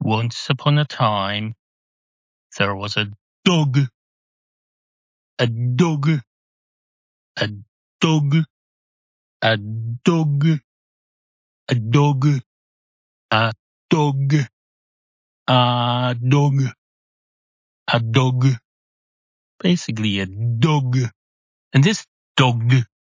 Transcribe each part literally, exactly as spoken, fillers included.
Once upon a time, there was a dog, a dog, a dog, a dog, a dog, a dog, a dog, a dog, basically a dog. And this dog,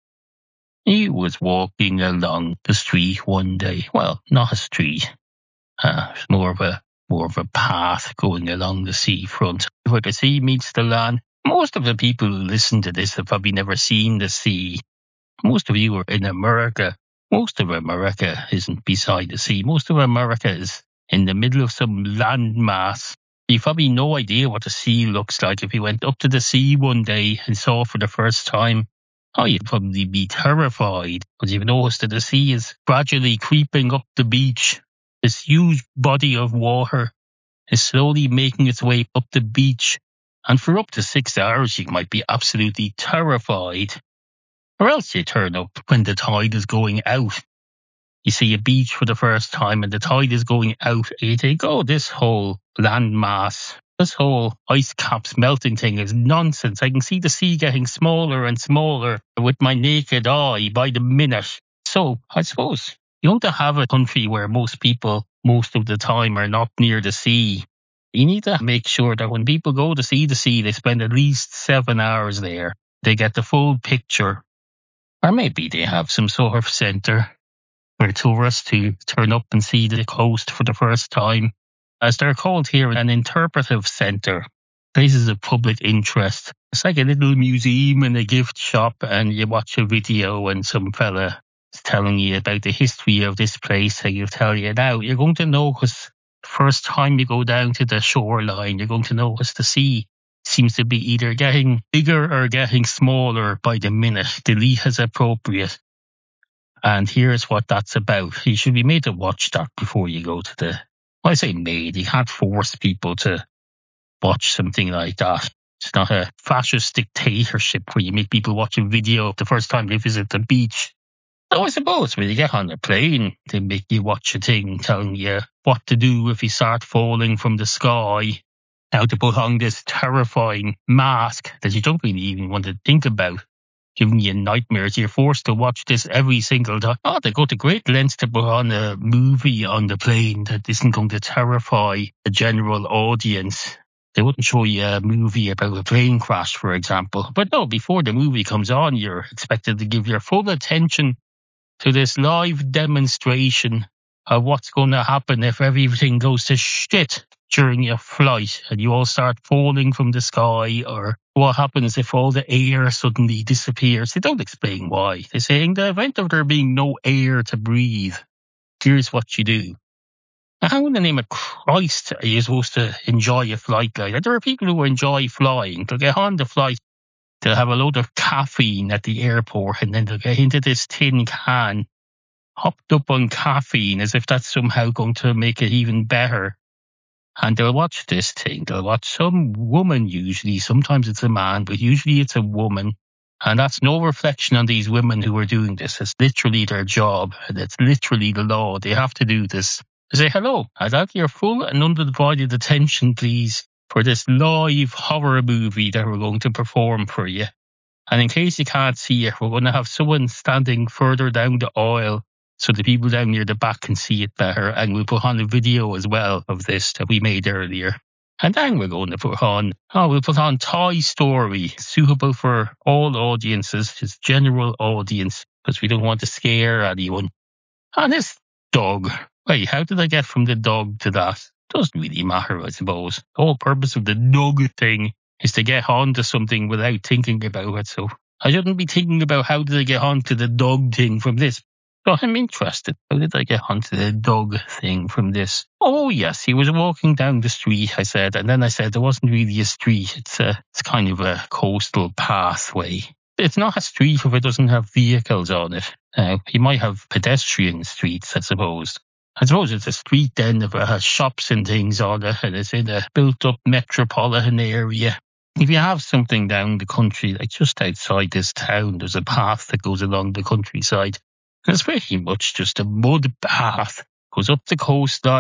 he was walking along the street one day. Well, not a street, uh, more of a more of a path going along the seafront where the sea meets the land. Most of the people who listen to this have probably never seen the sea. Most of you are in America. Most of America isn't beside the sea. Most of America is in the middle of some landmass. You've probably no idea what the sea looks like. If you went up to the sea one day and saw it for the first time, oh, you'd probably be terrified because you've noticed that the sea is gradually creeping up the beach. This huge body of water is slowly making its way up the beach. And for up to six hours, you might be absolutely terrified. Or else you turn up when the tide is going out. You see a beach for the first time and the tide is going out. And you think, oh, this whole landmass, this whole ice caps melting thing is nonsense. I can see the sea getting smaller and smaller with my naked eye by the minute. So I suppose you want to have a country where most people, most of the time, are not near the sea. You need to make sure that when people go to see the sea, they spend at least seven hours there. They get the full picture. Or maybe they have some sort of centre for tourists to turn up and see the coast for the first time. As they're called here, an interpretive centre. Places of public interest. It's like a little museum and a gift shop, and you watch a video and some fella is telling you about the history of this place, and he'll tell you now. You're going to notice the first time you go down to the shoreline, you're going to notice the sea seems to be either getting bigger or getting smaller by the minute. Delete as appropriate. And here's what that's about. You should be made to watch that before you go to the... Well, I say made. You can't force people to watch something like that. It's not a fascist dictatorship where you make people watch a video the first time they visit the beach. So I suppose when you get on a plane, they make you watch a thing telling you what to do if you start falling from the sky. How to put on this terrifying mask that you don't really even want to think about, giving you nightmares. You're forced to watch this every single time. Oh, they go to great lengths to put on a movie on the plane that isn't going to terrify the general audience. They wouldn't show you a movie about a plane crash, for example. But no, before the movie comes on, you're expected to give your full attention to this live demonstration of what's going to happen if everything goes to shit during your flight and you all start falling from the sky, or what happens if all the air suddenly disappears. They don't explain why. They say in the event of there being no air to breathe, here's what you do. Now, how in the name of Christ are you supposed to enjoy a flight like that? There are people who enjoy flying. They'll get on the flight, they'll have a load of caffeine at the airport, and then they'll get into this tin can hopped up on caffeine as if that's somehow going to make it even better. And they'll watch this thing. They'll watch some woman usually. Sometimes it's a man, but usually it's a woman. And that's no reflection on these women who are doing this. It's literally their job. And it's literally the law. They have to do this. They say, hello, I'd like your full and undivided attention, please, for this live horror movie that we're going to perform for you. And in case you can't see it, we're going to have someone standing further down the aisle so the people down near the back can see it better. And we'll put on a video as well of this that we made earlier. And then we're going to put on, oh, we'll put on Toy Story, suitable for all audiences, just general audience, because we don't want to scare anyone. And this dog, wait, how did I get from the dog to that? Doesn't really matter, I suppose. The whole purpose of the dog thing is to get onto something without thinking about it. So I shouldn't be thinking about how did I get onto the dog thing from this. So I'm interested. How did I get onto the dog thing from this? Oh, yes, he was walking down the street, I said. And then I said there wasn't really a street. It's a, it's kind of a coastal pathway. It's not a street if it doesn't have vehicles on it. Uh, you might have pedestrian streets, I suppose. I suppose it's a street then if it has shops and things on it and it's in a built-up metropolitan area. If you have something down the country, like just outside this town, there's a path that goes along the countryside. It's pretty much just a mud path. Goes up the coastline,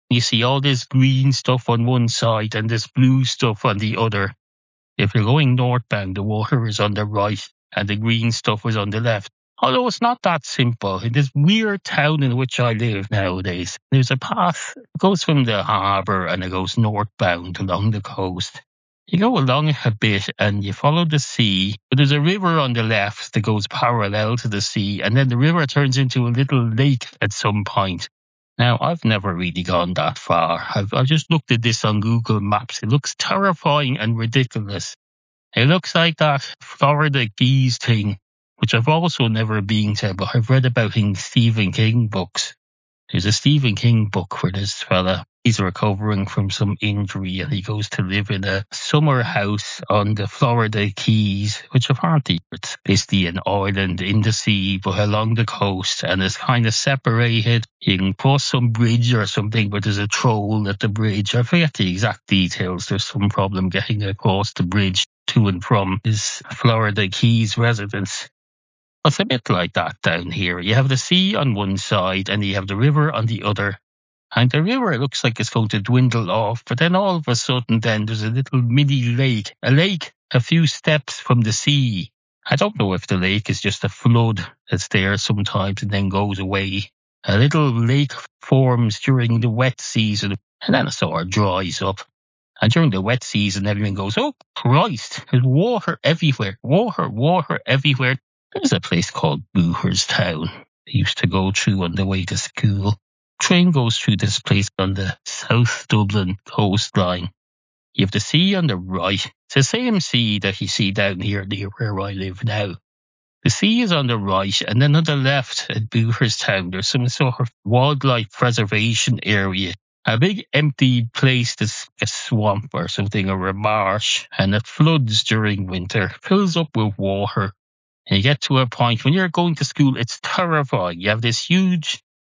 You see all this green stuff on one side and this blue stuff on the other. If you're going northbound, the water is on the right and the green stuff is on the left. Although it's not that simple. In this weird town in which I live nowadays, there's a path. It goes from the harbour and it goes northbound along the coast. You go along it a bit and you follow the sea. But there's a river on the left that goes parallel to the sea. And then the river turns into a little lake at some point. Now, I've never really gone that far. I've, I've just looked at this on Google Maps. It looks terrifying and ridiculous. It looks like that Florida Keys thing, which I've also never been to, but I've read about in Stephen King books. There's a Stephen King book where this fella, he's recovering from some injury and he goes to live in a summer house on the Florida Keys, which apparently it's basically an island in the sea, but along the coast, and it's kind of separated. You can cross some bridge or something, but there's a troll at the bridge. I forget the exact details. There's some problem getting across the bridge to and from his Florida Keys residence. It's a bit like that down here. You have the sea on one side and you have the river on the other. And the river looks like it's going to dwindle off, but then all of a sudden then there's a little mini lake, a lake a few steps from the sea. I don't know if the lake is just a flood that's there sometimes and then goes away. A little lake forms during the wet season and then it sort of dries up. And during the wet season, everyone goes, oh, Christ, there's water everywhere, water, water everywhere. There's a place called Booherstown I used to go through on the way to school. Train goes through this place on the South Dublin coastline. You have the sea on the right. It's the same sea that you see down here near where I live now. The sea is on the right, and then on the left at Booherstown, there's some sort of wildlife preservation area. A big empty place that's a swamp or something, or a marsh, and it floods during winter, fills up with water. And you get to a point when you're going to school, it's terrifying. You have this huge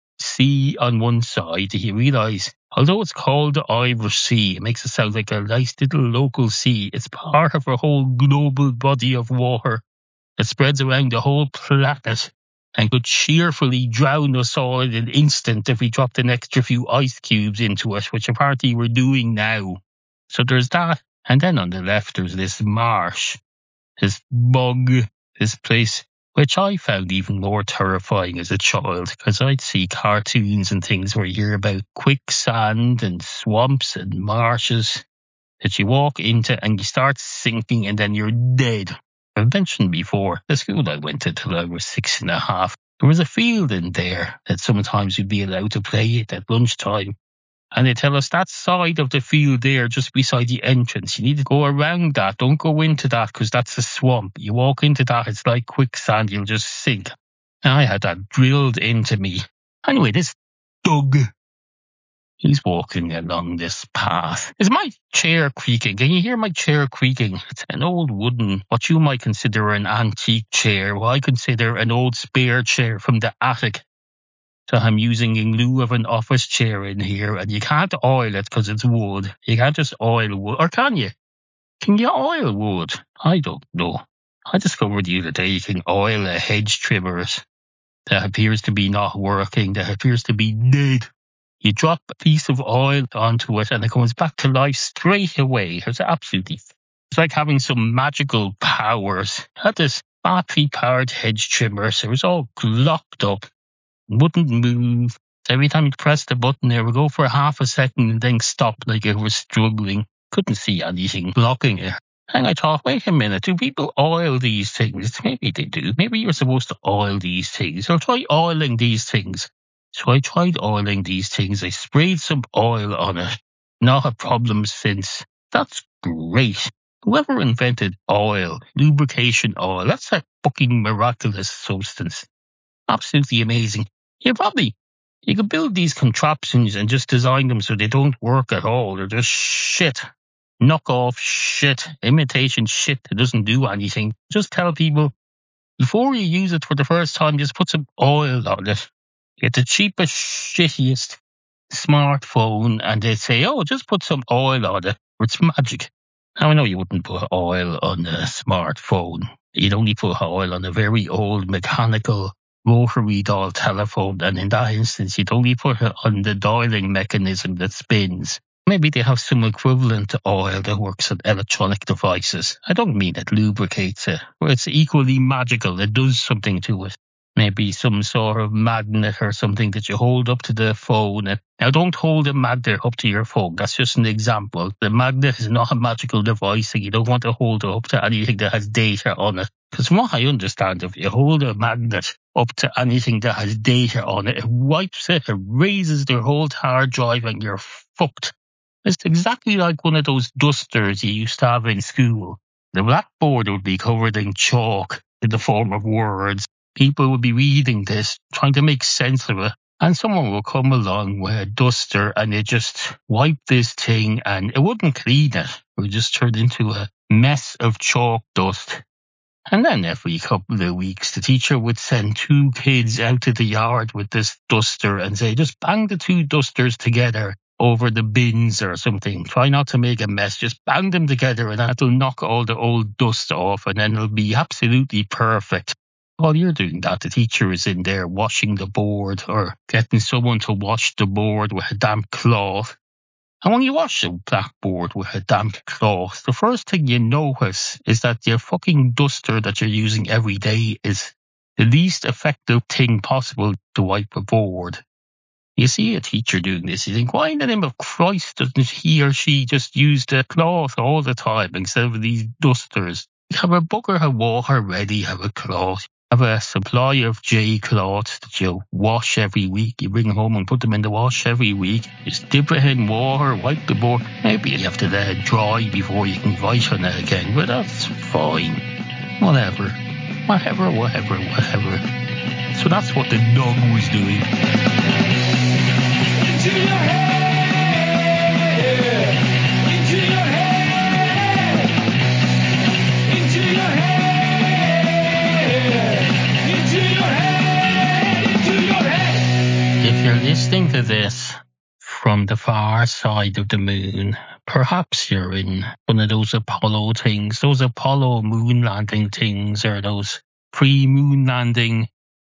sea on one side that you realise, although it's called the Irish Sea, it makes it sound like a nice little local sea. It's part of a whole global body of water that spreads around the whole planet and could cheerfully drown us all in an instant if we dropped an extra few ice cubes into it, which apparently we're doing now. So there's that. And then on the left, there's this marsh, this bog, this place, which I found even more terrifying as a child, because I'd see cartoons and things where you hear about quicksand and swamps and marshes that you walk into and you start sinking and then you're dead. I've mentioned before, the school I went to till I was six and a half, there was a field in there that sometimes you'd be allowed to play it at lunchtime. And they tell us that side of the field there, just beside the entrance, you need to go around that. Don't go into that because that's a swamp. You walk into that, it's like quicksand, you'll just sink. And I had that drilled into me. Anyway, this Doug, he's walking along this path. Is my chair creaking? Can you hear my chair creaking? It's an old wooden, what you might consider an antique chair, what I consider an old spare chair from the attic. So I'm using in lieu of an office chair in here, and you can't oil it because it's wood. You can't just oil wood. Or can you? Can you oil wood? I don't know. I discovered the other day you can oil a hedge trimmer that appears to be not working, that appears to be dead. You drop a piece of oil onto it and it comes back to life straight away. It's absolutely, it's like having some magical powers. I had this battery-powered hedge trimmer, so it was all locked up. Wouldn't move. Every time you press the button there, it would go for half a second and then stop like it was struggling. Couldn't see anything blocking it. And I thought, wait a minute, do people oil these things? Maybe they do. Maybe you're supposed to oil these things. So try oiling these things. So I tried oiling these things. I sprayed some oil on it. Not a problem since. That's great. Whoever invented oil, lubrication oil, that's a fucking miraculous substance. Absolutely amazing. You probably, you could build these contraptions and just design them so they don't work at all. They're just shit. Knock-off shit. Imitation shit that doesn't do anything. Just tell people, before you use it for the first time, just put some oil on it. Get the cheapest, shittiest smartphone and they say, oh, just put some oil on it. It's magic. Now, I know you wouldn't put oil on a smartphone. You'd only put oil on a very old mechanical rotary dial telephone, and in that instance, you'd only put it on the dialing mechanism that spins. Maybe they have some equivalent to oil that works on electronic devices. I don't mean it lubricates it, but it's equally magical. It does something to it. Maybe some sort of magnet or something that you hold up to the phone. Now, don't hold a magnet up to your phone. That's just an example. The magnet is not a magical device, and you don't want to hold it up to anything that has data on it. Because from what I understand, if you hold a magnet up to anything that has data on it, it wipes it, it raises their whole hard drive, and you're fucked. It's exactly like one of those dusters you used to have in school. The blackboard would be covered in chalk in the form of words. People would be reading this, trying to make sense of it, and someone will come along with a duster and it just wipe this thing, and it wouldn't clean it. It would just turn into a mess of chalk dust. And then every couple of weeks, the teacher would send two kids out to the yard with this duster and say, just bang the two dusters together over the bins or something. Try not to make a mess. Just bang them together and that'll knock all the old dust off, and then it'll be absolutely perfect. While you're doing that, the teacher is in there washing the board or getting someone to wash the board with a damp cloth. And when you wash a blackboard with a damp cloth, the first thing you notice is that your fucking duster that you're using every day is the least effective thing possible to wipe a board. You see a teacher doing this, you think, why in the name of Christ doesn't he or she just use the cloth all the time instead of these dusters? Have a bucket of water ready, have a cloth. Have a supply of J cloths that you wash every week. You bring home and put them in the wash every week. Just dip it in water, wipe the board. Maybe you have to let it dry before you can write on it again, but that's fine. Whatever. Whatever, whatever, whatever. So that's what the dog was doing. Into your head! Into your head! Into your head! If you're listening to this from the far side of the moon, perhaps you're in one of those Apollo things, those Apollo moon landing things, or those pre-moon landing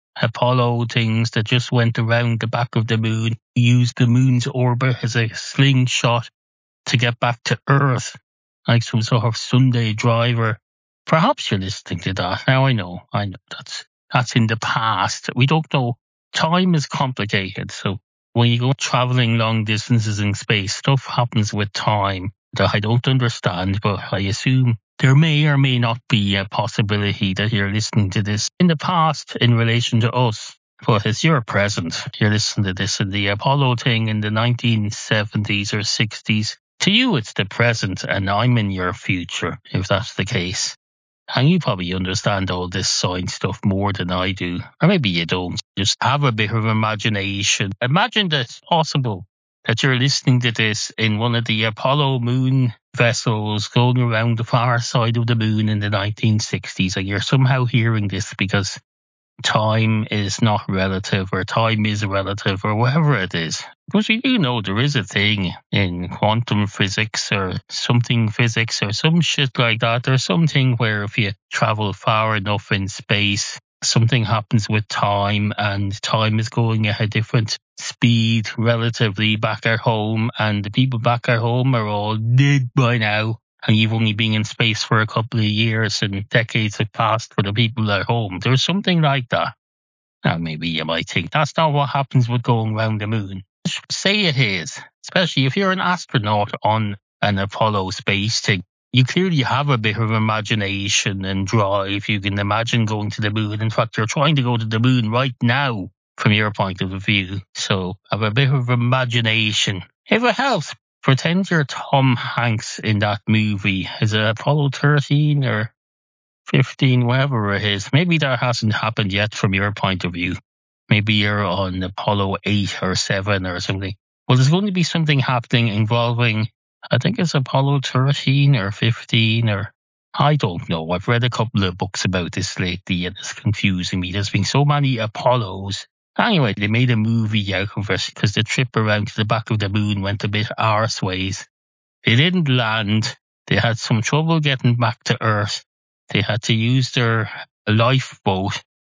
Apollo things that just went around the back of the moon, used the moon's orbit as a slingshot to get back to Earth, like some sort of Sunday driver. Perhaps you're listening to that. Now I know, I know that's that's in the past. We don't know. Time is complicated, so when you go traveling long distances in space, stuff happens with time that I don't understand, but I assume there may or may not be a possibility that you're listening to this in the past in relation to us. But it's your present. You're listening to this in the Apollo thing in the nineteen seventies or sixties. To you, it's the present, and I'm in your future, if that's the case. And you probably understand all this science stuff more than I do. Or maybe you don't. Just have a bit of imagination. Imagine that it's possible that you're listening to this in one of the Apollo moon vessels going around the far side of the moon in the nineteen sixties, and you're somehow hearing this because time is not relative, or time is relative, or whatever it is. Because we do know there is a thing in quantum physics or something physics or some shit like that. There's something where if you travel far enough in space, something happens with time, and time is going at a different speed relatively back at home, and the people back at home are all dead by now. And you've only been in space for a couple of years, and decades have passed for the people at home. There's something like that. Now, maybe you might think that's not what happens with going around the moon. Say it is, especially if you're an astronaut on an Apollo space thing. You clearly have a bit of imagination and drive. You can imagine going to the moon. In fact, you're trying to go to the moon right now from your point of view. So have a bit of imagination. If it helps, pretend you're Tom Hanks in that movie. Is it Apollo thirteen or fifteen, whatever it is? Maybe that hasn't happened yet from your point of view. Maybe you're on Apollo eight or seven or something. Well, there's going to be something happening involving, I think it's Apollo thirteen or fifteen, or I don't know. I've read a couple of books about this lately and it's confusing me. There's been so many Apollos. Anyway, they made a movie out of it because the trip around to the back of the moon went a bit arseways. They didn't land. They had some trouble getting back to Earth. They had to use their lifeboat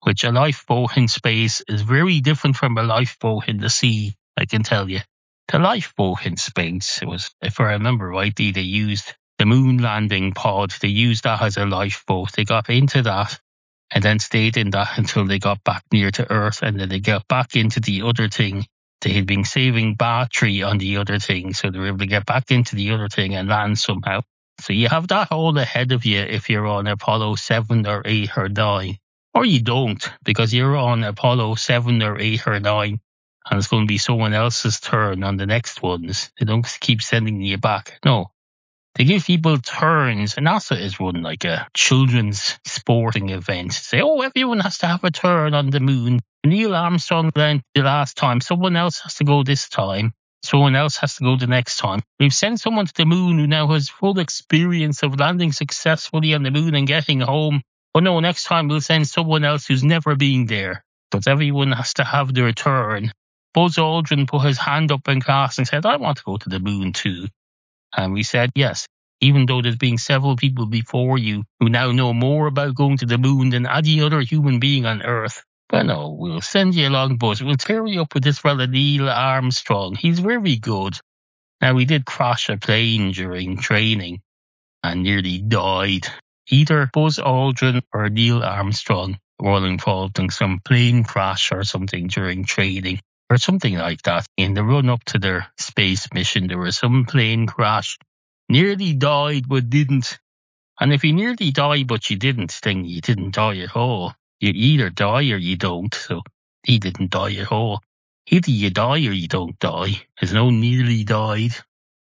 which a lifeboat in space is very different from a lifeboat in the sea, I can tell you. The lifeboat in space, it was, if I remember rightly, they used the moon landing pod. They used that as a lifeboat. They got into that and then stayed in that until they got back near to Earth, and then they got back into the other thing. They had been saving battery on the other thing, so they were able to get back into the other thing and land somehow. So you have that all ahead of you if you're on Apollo seven or eight or nine. Or you don't, because you're on Apollo seven or eight or nine, and it's going to be someone else's turn on the next ones. They don't keep sending you back. No. They give people turns, and NASA is run like a children's sporting event. Say, oh, everyone has to have a turn on the moon. Neil Armstrong went the last time. Someone else has to go this time. Someone else has to go the next time. We've sent someone to the moon who now has full experience of landing successfully on the moon and getting home. Oh no, next time we'll send someone else who's never been there. But everyone has to have their turn. Buzz Aldrin put his hand up in class and said, I want to go to the moon too. And we said, yes, even though there's been several people before you who now know more about going to the moon than any other human being on Earth. But no, we'll send you along, Buzz. We'll pair you up with this fella, Neil Armstrong. He's very good. Now, we did crash a plane during training and nearly died. Either Buzz Aldrin or Neil Armstrong were all involved in some plane crash or something during training. Or something like that. In the run up to their space mission, there was some plane crash. Nearly died, but didn't. And if you nearly die, but you didn't, then you didn't die at all. You either die or you don't. So he didn't die at all. Either you die or you don't die. There's no nearly died.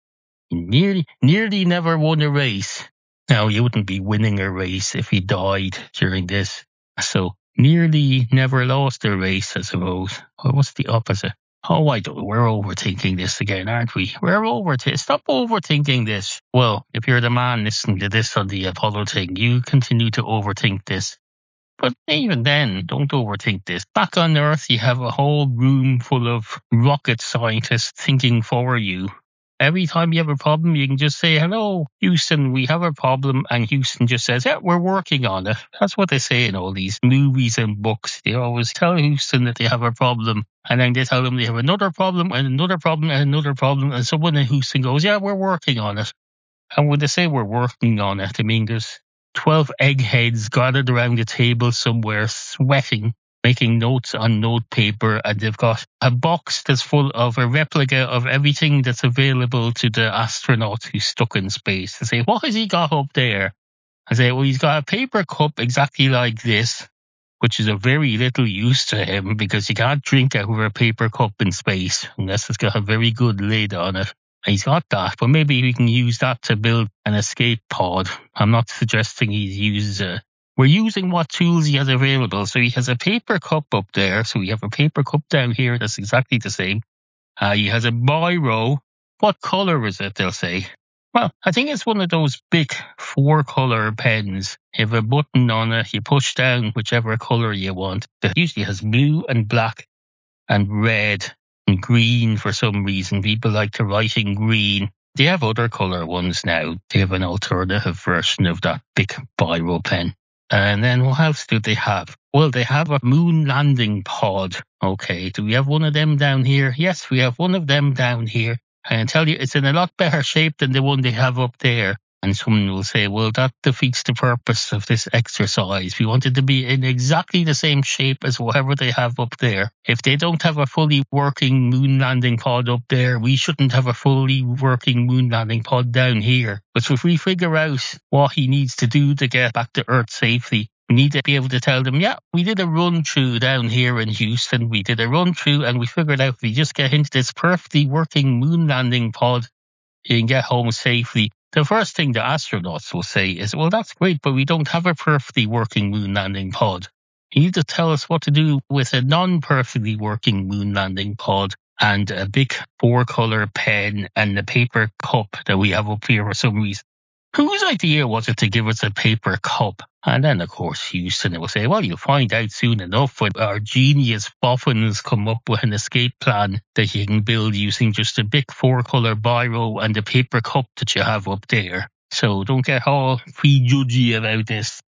You nearly, nearly never won a race. Now, you wouldn't be winning a race if you died during this. So nearly never lost a race, I suppose. Or what's the opposite? Oh, I don't. We're overthinking this again, aren't we? We're overthinking. Stop overthinking this. Well, if you're the man listening to this on the Apollo thing, you continue to overthink this. But even then, don't overthink this. Back on Earth, you have a whole room full of rocket scientists thinking for you. Every time you have a problem, you can just say, hello, Houston, we have a problem. And Houston just says, yeah, we're working on it. That's what they say in all these movies and books. They always tell Houston that they have a problem. And then they tell them they have another problem and another problem and another problem. And someone in Houston goes, yeah, we're working on it. And when they say we're working on it, I mean, there's twelve eggheads gathered around a table somewhere sweating, making notes on note paper, and they've got a box that's full of a replica of everything that's available to the astronaut who's stuck in space. They say, what has he got up there? I say, well, he's got a paper cup exactly like this, which is of very little use to him because you can't drink out of a paper cup in space unless it's got a very good lid on it. And he's got that, but maybe we can use that to build an escape pod. I'm not suggesting he uses a... We're using what tools he has available. So he has a paper cup up there. So we have a paper cup down here that's exactly the same. Uh, he has a biro. What colour is it, they'll say? Well, I think it's one of those big four-colour pens. You have a button on it. You push down whichever colour you want. It usually has blue and black and red and green for some reason. People like to write in green. They have other colour ones now. They have an alternative version of that big biro pen. And then what else do they have? Well, they have a moon landing pod. Okay, do we have one of them down here? Yes, we have one of them down here. I can tell you it's in a lot better shape than the one they have up there. And someone will say, well, that defeats the purpose of this exercise. We want it to be in exactly the same shape as whatever they have up there. If they don't have a fully working moon landing pod up there, we shouldn't have a fully working moon landing pod down here. But if we figure out what he needs to do to get back to Earth safely, we need to be able to tell them, yeah, we did a run through down here in Houston. We did a run through and we figured out if we just get into this perfectly working moon landing pod, you can get home safely. The first thing the astronauts will say is, well, that's great, but we don't have a perfectly working moon landing pod. You need to tell us what to do with a non-perfectly working moon landing pod and a big four-colour pen and a paper cup that we have up here for some reason. Whose idea was it to give us a paper cup? And then, of course, Houston will say, well, you'll find out soon enough when our genius boffins come up with an escape plan that you can build using just a big four-colour biro and a paper cup that you have up there. So don't get all prejudgy about this.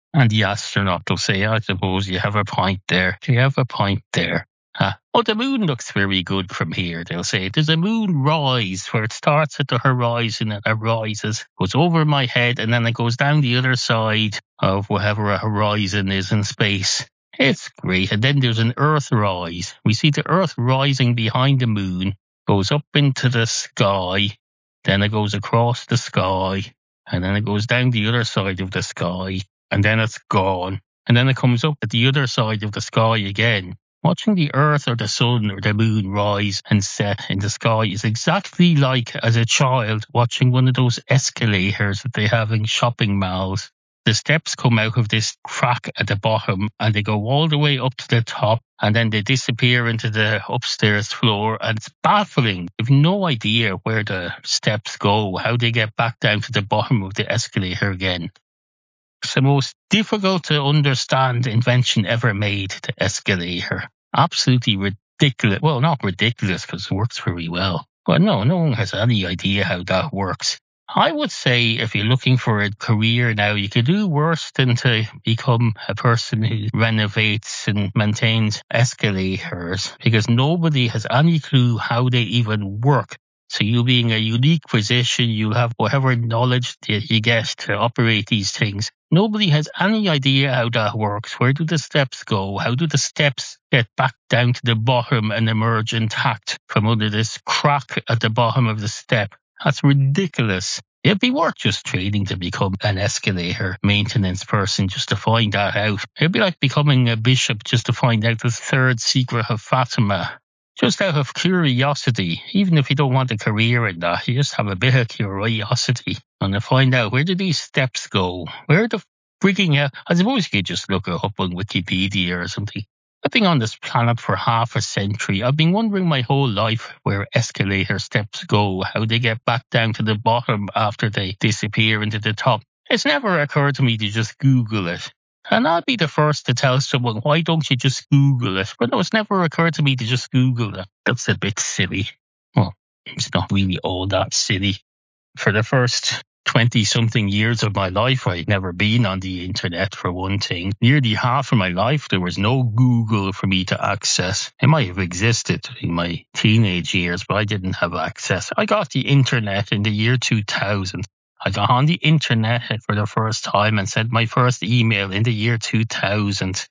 And the astronaut will say, I suppose you have a point there. You have a point there. Huh. Oh, the moon looks very good from here, they'll say. There's a moon rise where it starts at the horizon and it rises, goes over my head, and then it goes down the other side of whatever a horizon is in space. It's great. And then there's an Earth rise. We see the Earth rising behind the moon, goes up into the sky, then it goes across the sky, and then it goes down the other side of the sky, and then it's gone. And then it comes up at the other side of the sky again. Watching the Earth or the sun or the moon rise and set in the sky is exactly like as a child watching one of those escalators that they have in shopping malls. The steps come out of this crack at the bottom and they go all the way up to the top and then they disappear into the upstairs floor, and it's baffling. You've no idea where the steps go, how they get back down to the bottom of the escalator again. It's the most difficult to understand invention ever made, the escalator. Absolutely ridiculous. Well, not ridiculous because it works very well. But no, no one has any idea how that works. I would say if you're looking for a career now, you could do worse than to become a person who renovates and maintains escalators, because nobody has any clue how they even work. So you being a unique position, you have whatever knowledge that you get to operate these things. Nobody has any idea how that works. Where do the steps go? How do the steps get back down to the bottom and emerge intact from under this crack at the bottom of the step? That's ridiculous. It'd be worth just training to become an escalator maintenance person just to find that out. It'd be like becoming a bishop just to find out the third secret of Fatima. Just out of curiosity, even if you don't want a career in that, you just have a bit of curiosity and to find out, where do these steps go? Where the freaking hell? I suppose you could just look it up on Wikipedia or something. I've been on this planet for half a century. I've been wondering my whole life where escalator steps go, how they get back down to the bottom after they disappear into the top. It's never occurred to me to just Google it. And I'd be the first to tell someone, why don't you just Google it? But no, it's never occurred to me to just Google it. That's a bit silly. Well, it's not really all that silly. For the first twenty-something years of my life, I'd never been on the internet, for one thing. Nearly half of my life, there was no Google for me to access. It might have existed in my teenage years, but I didn't have access. I got the internet in the year two thousand. I got on the internet for the first time and sent my first email in the year two thousand.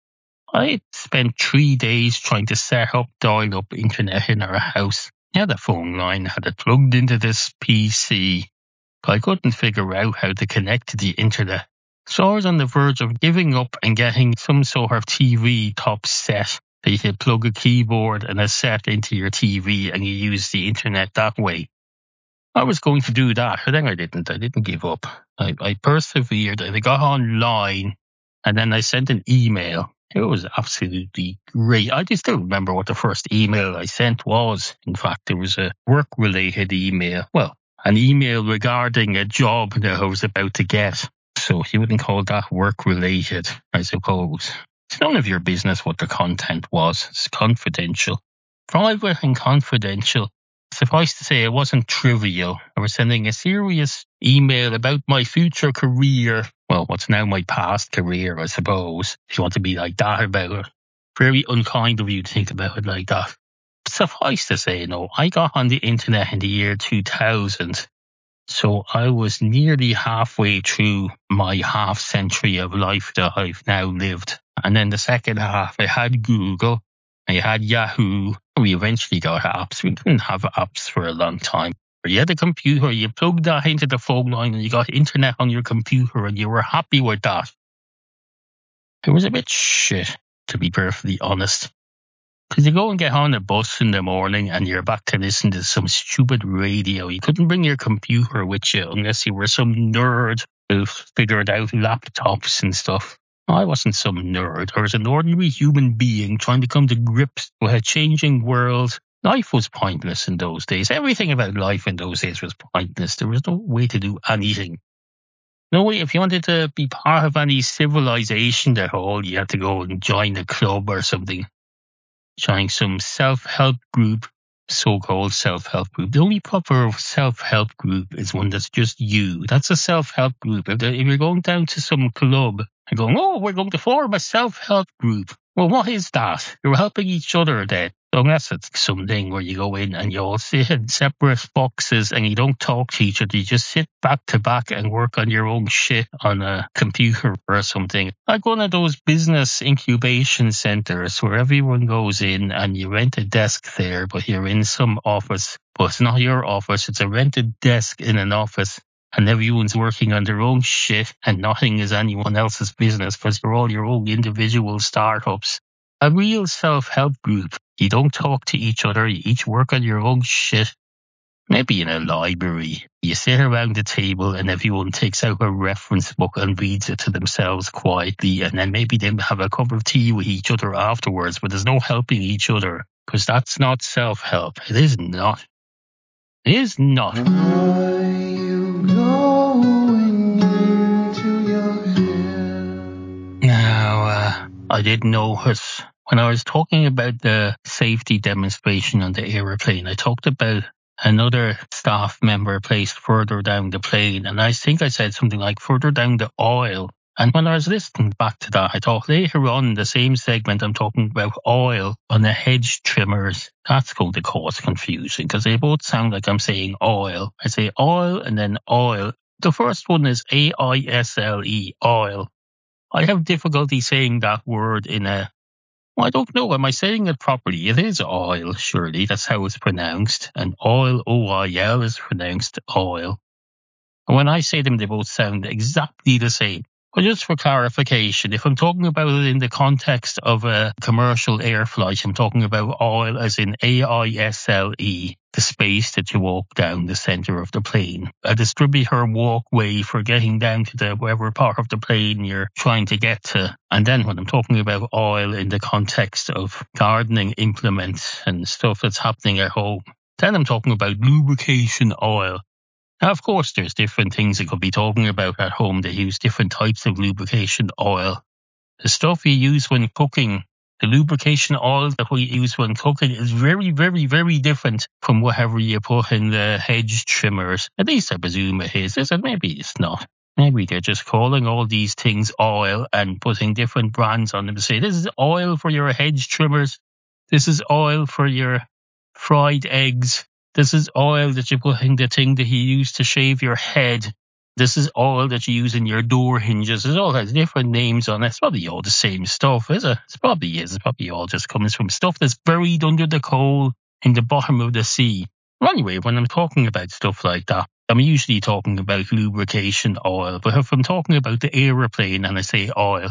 I spent three days trying to set up dial-up internet in our house. I had a phone line, had it plugged into this P C. I couldn't figure out how to connect to the internet. So I was on the verge of giving up and getting some sort of T V top set that you could plug a keyboard and a set into your T V and you use the internet that way. I was going to do that, but then I didn't. I didn't give up. I, I persevered and I got online and then I sent an email. It was absolutely great. I just don't remember what the first email I sent was. In fact, it was a work-related email. Well, an email regarding a job that I was about to get. So you wouldn't call that work-related, I suppose. It's none of your business what the content was. It's confidential. Private and confidential. Suffice to say, it wasn't trivial. I was sending a serious email about my future career. Well, what's now my past career, I suppose, if you want to be like that about it. Very unkind of you to think about it like that. Suffice to say, no, I got on the internet in the year two thousand. So I was nearly halfway through my half century of life that I've now lived. And then the second half, I had Google, I had Yahoo. We eventually got apps. We didn't have apps for a long time. You had a computer, you plugged that into the phone line and you got internet on your computer and you were happy with that. It was a bit shit, to be perfectly honest. Because you go and get on a bus in the morning and you're back to listen to some stupid radio. You couldn't bring your computer with you unless you were some nerd who figured out laptops and stuff. I wasn't some nerd. I was an ordinary human being trying to come to grips with a changing world. Life was pointless in those days. Everything about life in those days was pointless. There was no way to do anything. No way, if you wanted to be part of any civilization at all, you had to go and join a club or something. Join some self-help group, so-called self-help group. The only proper self-help group is one that's just you. That's a self-help group. If, if you're going down to some club and going, oh, we're going to form a self-help group. Well, what is that? You're helping each other then. So unless it's something where you go in and you all sit in separate boxes and you don't talk to each other, you just sit back to back and work on your own shit on a computer or something. Like one of those business incubation centers where everyone goes in and you rent a desk there, but you're in some office. But it's not your office, it's a rented desk in an office. And everyone's working on their own shit and nothing is anyone else's business because you're all your own individual startups. A real self-help group. You don't talk to each other. You each work on your own shit. Maybe in a library. You sit around the table and everyone takes out a reference book and reads it to themselves quietly. And then maybe they have a cup of tea with each other afterwards. But there's no helping each other because that's not self-help. It is not. It is not. Are you going into your head? Now, uh, I did notice when I was talking about the safety demonstration on the aeroplane, I talked about another staff member placed further down the plane. And I think I said something like further down the aisle. And when I was listening back to that, I thought later on in the same segment, I'm talking about oil on the hedge trimmers. That's going to cause confusion because they both sound like I'm saying oil. I say oil and then oil. The first one is A I S L E, oil. I have difficulty saying that word in a, well, I don't know, am I saying it properly? It is oil, surely. That's how it's pronounced. And oil, O I L, is pronounced oil. And when I say them, they both sound exactly the same. But just for clarification, if I'm talking about it in the context of a commercial air flight, I'm talking about oil as in A I S L E, the space that you walk down the center of the plane. A distributor walkway for getting down to the whatever part of the plane you're trying to get to. And then when I'm talking about oil in the context of gardening implements and stuff that's happening at home, then I'm talking about lubrication oil. Now, of course, there's different things you could be talking about at home. They use different types of lubrication oil. The stuff you use when cooking, the lubrication oil that we use when cooking is very, very, very different from whatever you put in the hedge trimmers. At least I presume it is. Is it? Maybe it's not. Maybe they're just calling all these things oil and putting different brands on them to say, this is oil for your hedge trimmers. This is oil for your fried eggs. This is oil that you put in the thing that you use to shave your head. This is oil that you use in your door hinges. It all has different names on it. It's probably all the same stuff, is it? It probably is. It probably all just comes from stuff that's buried under the coal in the bottom of the sea. Well, anyway, when I'm talking about stuff like that, I'm usually talking about lubrication oil. But if I'm talking about the aeroplane and I say oil,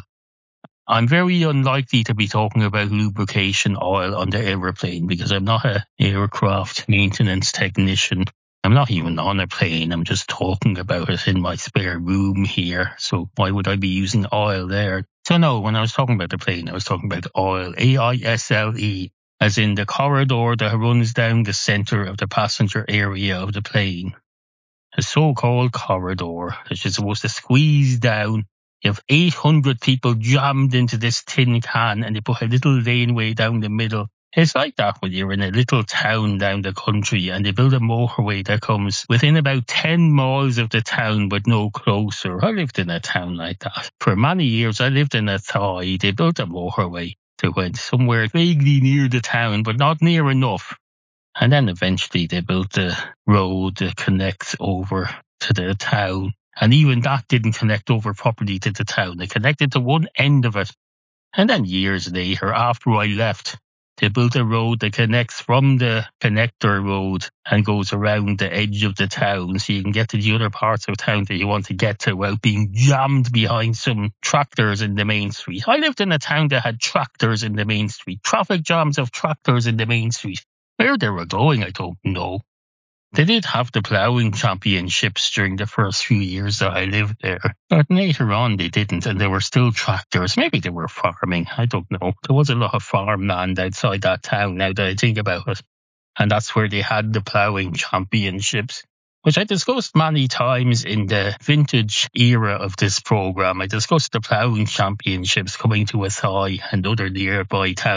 I'm very unlikely to be talking about lubrication oil on the aeroplane because I'm not an aircraft maintenance technician. I'm not even on a plane. I'm just talking about it in my spare room here. So why would I be using oil there? So no, when I was talking about the plane, I was talking about oil, A I S L E, as in the corridor that runs down the center of the passenger area of the plane. A so-called corridor that you're supposed to squeeze down. You have eight hundred people jammed into this tin can and they put a little laneway down the middle. It's like that when you're in a little town down the country and they build a motorway that comes within about ten miles of the town but no closer. I lived in a town like that. For many years I lived in a Thai. They built a motorway that went somewhere vaguely near the town but not near enough. And then eventually they built the road that connects over to the town. And even that didn't connect over properly to the town. They connected to one end of it. And then years later, after I left, they built a road that connects from the connector road and goes around the edge of the town so you can get to the other parts of town that you want to get to without being jammed behind some tractors in the main street. I lived in a town that had tractors in the main street, traffic jams of tractors in the main street. Where they were going, I don't know. They did have the ploughing championships during the first few years that I lived there. But later on they didn't, and there were still tractors. Maybe they were farming. I don't know. There was a lot of farmland outside that town now that I think about it. And that's where they had the ploughing championships, which I discussed many times in the vintage era of this program. I discussed the ploughing championships coming to Athy and other nearby towns.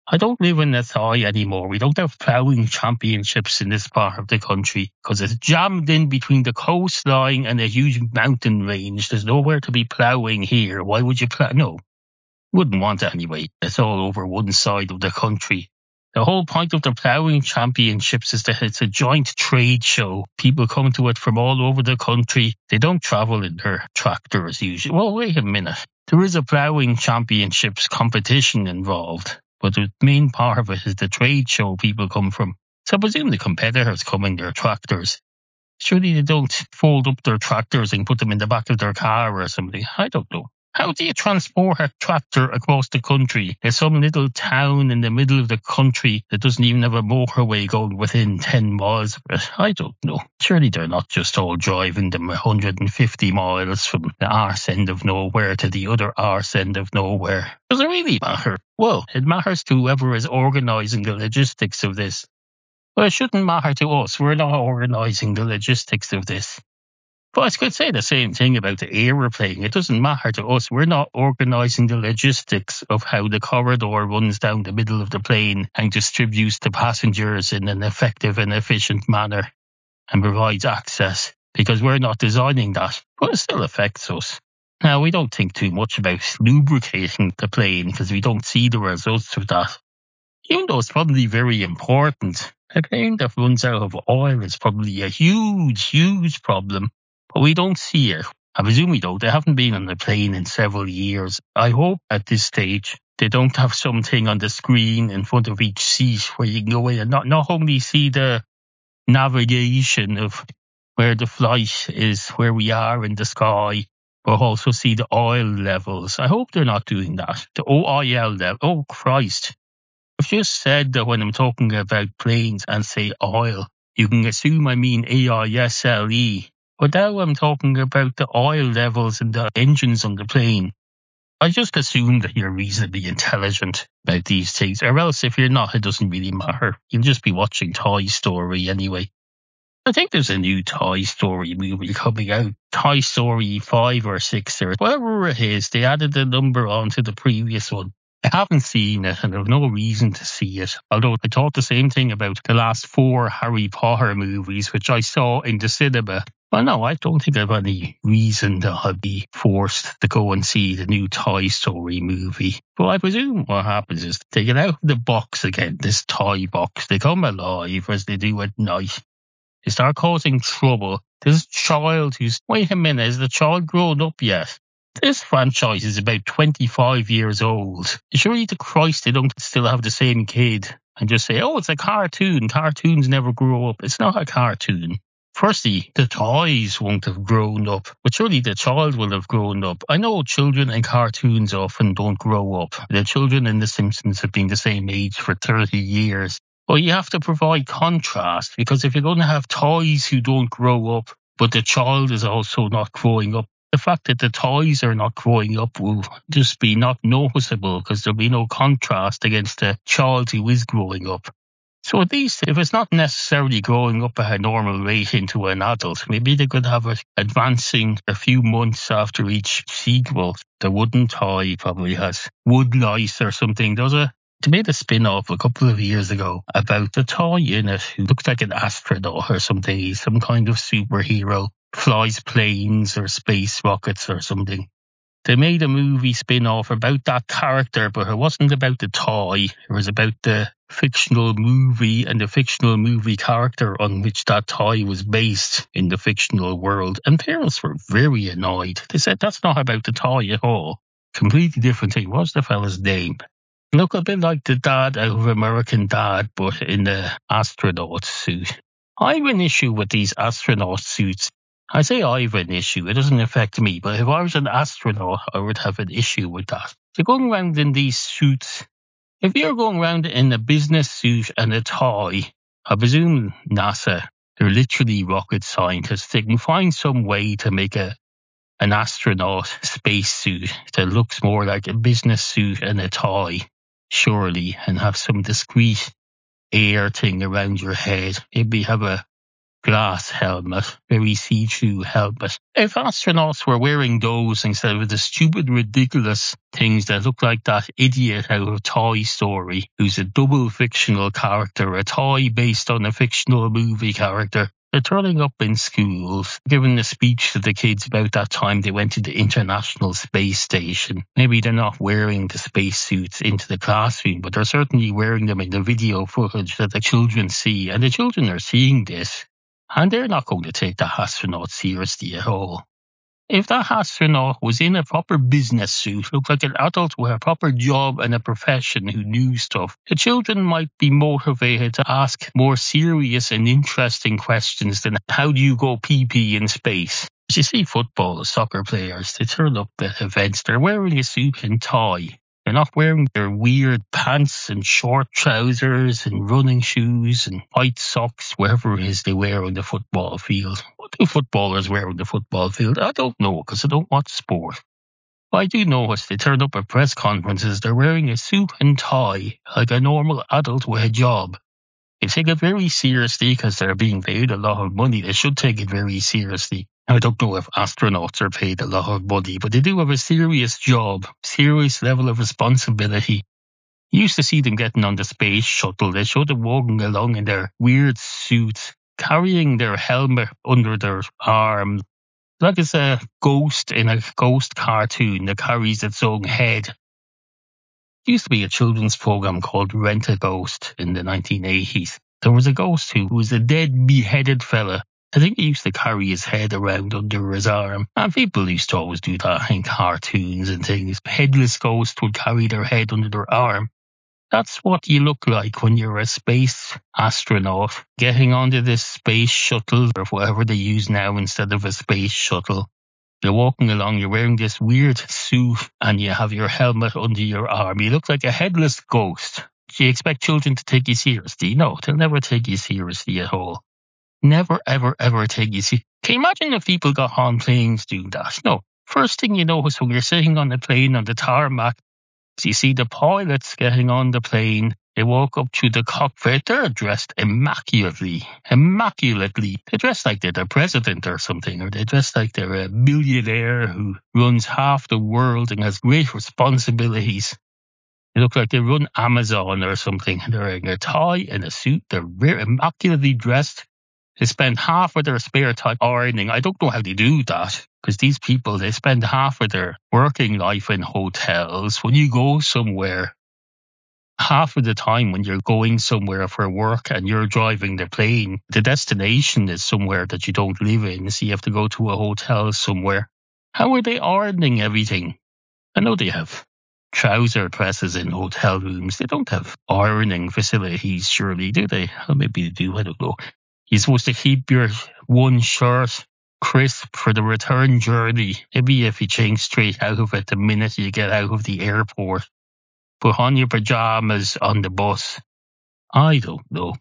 I don't live in Athy anymore. We don't have ploughing championships in this part of the country because it's jammed in between the coastline and a huge mountain range. There's nowhere to be ploughing here. Why would you plough? No, wouldn't want it anyway. It's all over one side of the country. The whole point of the ploughing championships is that it's a joint trade show. People come to it from all over the country. They don't travel in their tractors usually. Well, wait a minute. There is a ploughing championships competition involved, but the main part of it is the trade show people come from. So I presume the competitors come in their tractors. Surely they don't fold up their tractors and put them in the back of their car or something. I don't know. How do you transport a tractor across the country? There's some little town in the middle of the country that doesn't even have a motorway going within ten miles of it. I don't know. Surely they're not just all driving them one hundred fifty miles from the arse end of nowhere to the other arse end of nowhere. Does it really matter? Well, it matters to whoever is organising the logistics of this. Well, it shouldn't matter to us. We're not organising the logistics of this. But I could say the same thing about the aeroplane. It doesn't matter to us. We're not organising the logistics of how the corridor runs down the middle of the plane and distributes the passengers in an effective and efficient manner and provides access, because we're not designing that. But it still affects us. Now, we don't think too much about lubricating the plane because we don't see the results of that. Even though it's probably very important, a plane that runs out of oil is probably a huge, huge problem. But we don't see it. I presume we don't. They haven't been on the plane in several years. I hope at this stage they don't have something on the screen in front of each seat where you can go in and not, not only see the navigation of where the flight is, where we are in the sky, but also see the oil levels. I hope they're not doing that. The O I L level. Oh, Christ. I've just said that when I'm talking about planes and say oil, you can assume I mean A I S L E. But now I'm talking about the oil levels in the engines on the plane. I just assume that you're reasonably intelligent about these things. Or else if you're not, it doesn't really matter. You'll just be watching Toy Story anyway. I think there's a new Toy Story movie coming out. Toy Story five or six or whatever it is. They added the number onto the previous one. I haven't seen it and I have no reason to see it. Although I thought the same thing about the last four Harry Potter movies, which I saw in the cinema. Well, no, I don't think I have any reason that I'll be forced to go and see the new Toy Story movie. But I presume what happens is they get out of the box again, this toy box. They come alive as they do at night. They start causing trouble. This child who's... Wait a minute, is the child grown up yet? This franchise is about twenty-five years old. Surely to Christ they don't still have the same kid and just say, oh, it's a cartoon. Cartoons never grow up. It's not a cartoon. Firstly, the toys won't have grown up, but surely the child will have grown up. I know children in cartoons often don't grow up. The children in The Simpsons have been the same age for thirty years. But you have to provide contrast, because if you're going to have toys who don't grow up, but the child is also not growing up, the fact that the toys are not growing up will just be not noticeable because there'll be no contrast against the child who is growing up. So at least if it's not necessarily growing up at a normal rate into an adult, maybe they could have it advancing a few months after each sequel. The wooden toy probably has wood lice or something. There's a They made a spin-off a couple of years ago about the toy in it who looks like an astronaut or something. He's some kind of superhero, flies planes or space rockets or something. They made a movie spin-off about that character, but it wasn't about the toy. It was about the fictional movie and the fictional movie character on which that toy was based in the fictional world. And parents were very annoyed. They said, that's not about the toy at all. Completely different thing. What's the fella's name? Look a bit like the dad out of American Dad, but in the astronaut suit. I have an issue with these astronaut suits. I say I have an issue. It doesn't affect me. But if I was an astronaut, I would have an issue with that. You're going around in these suits. If you're going around in a business suit and a tie, I presume NASA, they're literally rocket scientists. They can find some way to make a an astronaut spacesuit that looks more like a business suit and a tie, surely, and have some discreet air thing around your head. Maybe have a glass helmet, very see-through helmet. If astronauts were wearing those instead of the stupid, ridiculous things that look like that idiot out of Toy Story, who's a double fictional character, a toy based on a fictional movie character, they're turning up in schools, giving a speech to the kids about that time they went to the International Space Station. Maybe they're not wearing the spacesuits into the classroom, but they're certainly wearing them in the video footage that the children see. And the children are seeing this, and they're not going to take the astronaut seriously at all. If that astronaut was in a proper business suit, looked like an adult with a proper job and a profession who knew stuff, the children might be motivated to ask more serious and interesting questions than how do you go pee-pee in space. As you see football, soccer players, they turn up at events, they're wearing a suit and tie. They're not wearing their weird pants and short trousers and running shoes and white socks, wherever it is they wear on the football field. What do footballers wear on the football field? I don't know, because I don't watch sport. But I do know as they turn up at press conferences, they're wearing a suit and tie, like a normal adult with a job. They take it very seriously because they're being paid a lot of money. They should take it very seriously. I don't know if astronauts are paid a lot of money, but they do have a serious job, serious level of responsibility. You used to see them getting on the space shuttle. They showed them walking along in their weird suits, carrying their helmet under their arm, like it's a ghost in a ghost cartoon that carries its own head. There used to be a children's program called Rent-A-Ghost in the nineteen eighties. There was a ghost who was a dead, beheaded fella. I think he used to carry his head around under his arm. And people used to always do that in cartoons and things. Headless ghosts would carry their head under their arm. That's what you look like when you're a space astronaut getting onto this space shuttle or whatever they use now instead of a space shuttle. You're walking along, you're wearing this weird suit and you have your helmet under your arm. You look like a headless ghost. Do you expect children to take you seriously? No, they'll never take you seriously at all. Never, ever, ever take you seriously. Can you imagine if people got on planes doing that? No. First thing you notice when you're sitting on the plane on the tarmac, is you see the pilots getting on the plane. They walk up to the cockpit. They're dressed immaculately. Immaculately. They're dressed like they're the president or something, or they're dressed like they're a millionaire who runs half the world and has great responsibilities. They look like they run Amazon or something. They're wearing a tie and a suit. They're very immaculately dressed. They spend half of their spare time ironing. I don't know how they do that, because these people, they spend half of their working life in hotels. When you go somewhere, half of the time when you're going somewhere for work and you're driving the plane, the destination is somewhere that you don't live in, so you have to go to a hotel somewhere. How are they ironing everything? I know they have trouser presses in hotel rooms. They don't have ironing facilities, surely, do they? Or maybe they do, I don't know. You're supposed to keep your one shirt crisp for the return journey. Maybe if you change straight out of it the minute you get out of the airport. Put on your pajamas on the bus. I don't know.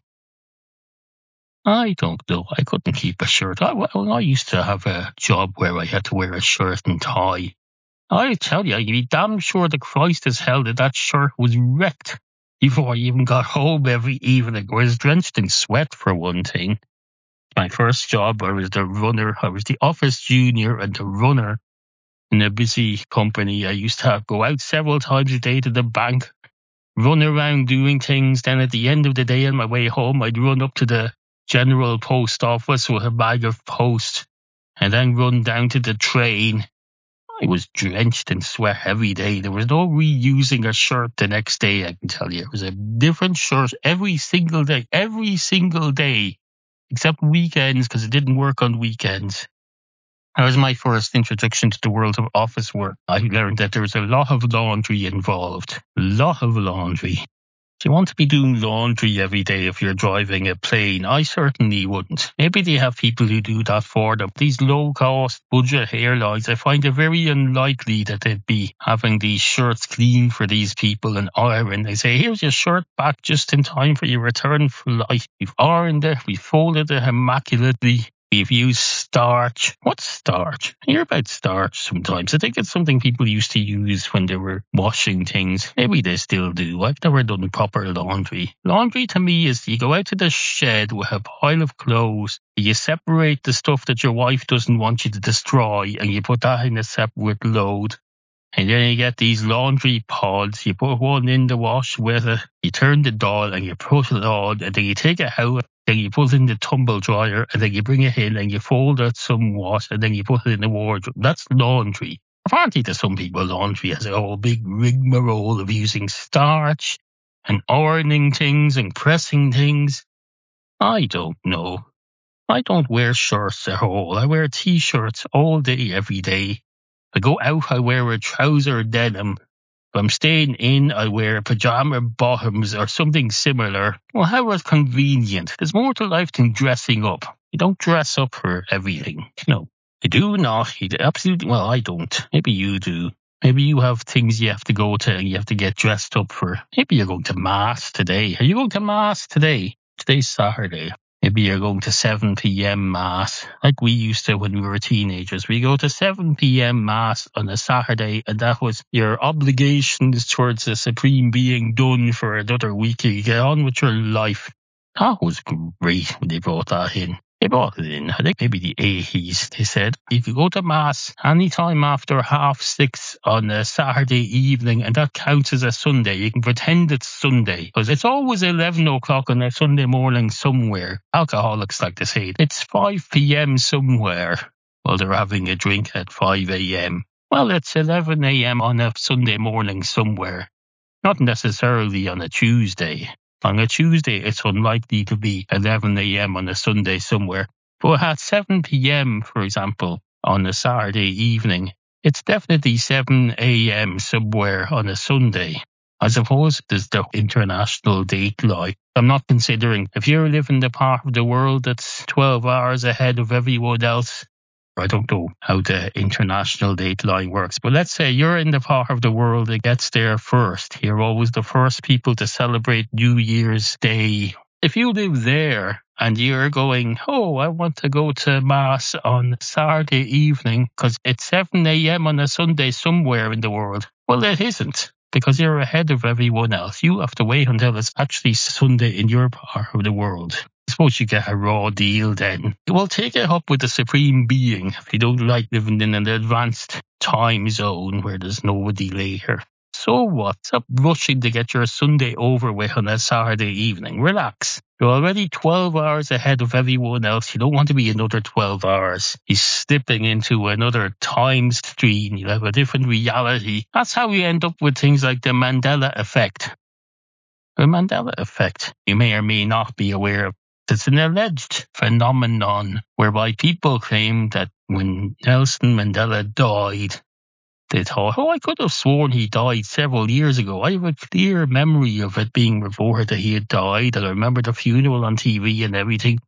I don't know. I couldn't keep a shirt. I, well, I used to have a job where I had to wear a shirt and tie. I tell you, you'd be damn sure the Christ as hell that that shirt was wrecked before I even got home every evening. I was drenched in sweat, for one thing. My first job, I was the runner. I was the office junior and the runner in a busy company. I used to have, go out several times a day to the bank, run around doing things. Then at the end of the day on my way home, I'd run up to the general post office with a bag of post and then run down to the train. I was drenched in sweat every day. There was no reusing a shirt the next day, I can tell you. It was a different shirt every single day, every single day, except weekends, because it didn't work on weekends. That was my first introduction to the world of office work. I learned that there was a lot of laundry involved. A lot of laundry. Do you want to be doing laundry every day if you're driving a plane? I certainly wouldn't. Maybe they have people who do that for them. These low-cost budget airlines, I find it very unlikely that they'd be having these shirts clean for these people and iron. They say, here's your shirt back just in time for your return flight. We've ironed it, we've folded it immaculately. We've used starch. What's starch? I hear about starch sometimes. I think it's something people used to use when they were washing things. Maybe they still do. I've never done proper laundry. Laundry to me is you go out to the shed with a pile of clothes, you separate the stuff that your wife doesn't want you to destroy, and you put that in a separate load. And then you get these laundry pods. You put one in the wash with it. You turn the dial and you put it on. And then you take it out. Then you put it in the tumble dryer. And then you bring it in and you fold it somewhat. And then you put it in the wardrobe. That's laundry. Apparently to some people, laundry has a whole big rigmarole of using starch and ironing things and pressing things. I don't know. I don't wear shirts at all. I wear t-shirts all day, every day. I go out, I wear a trouser denim. If I'm staying in, I wear pajama bottoms or something similar. Well, how convenient. There's more to life than dressing up. You don't dress up for everything. No, I do not. You absolutely, well, I don't. Maybe you do. Maybe you have things you have to go to and you have to get dressed up for. Maybe you're going to Mass today. Are you going to Mass today? Today's Saturday. Maybe you're going to seven p.m. Mass, like we used to when we were teenagers. We go to seven p.m. Mass on a Saturday, and that was your obligations towards the Supreme Being done for another week. You get on with your life. That was great when they brought that in. They brought it in, I think maybe the eighties, they said. You could go to Mass anytime after half six on a Saturday evening, and that counts as a Sunday. You can pretend it's Sunday, because it's always eleven o'clock on a Sunday morning somewhere. Alcoholics like to say it's five p.m. somewhere while they're having a drink at five a.m. Well, it's eleven a.m. on a Sunday morning somewhere. Not necessarily on a Tuesday. On a Tuesday, it's unlikely to be eleven a.m. on a Sunday somewhere. But at seven p.m., for example, on a Saturday evening, it's definitely seven a.m. somewhere on a Sunday. I suppose there's the international date line. I'm not considering if you're living the part of the world that's twelve hours ahead of everyone else. I don't know how the international date line works, but let's say you're in the part of the world that gets there first. You're always the first people to celebrate New Year's Day. If you live there and you're going, oh, I want to go to Mass on Saturday evening because it's seven a.m. on a Sunday somewhere in the world. Well, it isn't, because you're ahead of everyone else. You have to wait until it's actually Sunday in your part of the world. I suppose you get a raw deal then. Well, take it up with the Supreme Being if you don't like living in an advanced time zone where there's nobody later. So what? Stop rushing to get your Sunday over with on a Saturday evening. Relax. You're already twelve hours ahead of everyone else. You don't want to be another twelve hours. You're slipping into another time stream. You'll have a different reality. That's how we end up with things like the Mandela effect. The Mandela effect, you may or may not be aware of. It's an alleged phenomenon whereby people claim that when Nelson Mandela died, they thought, oh, I could have sworn he died several years ago. I have a clear memory of it being reported that he had died, and I remember the funeral on T V and everything.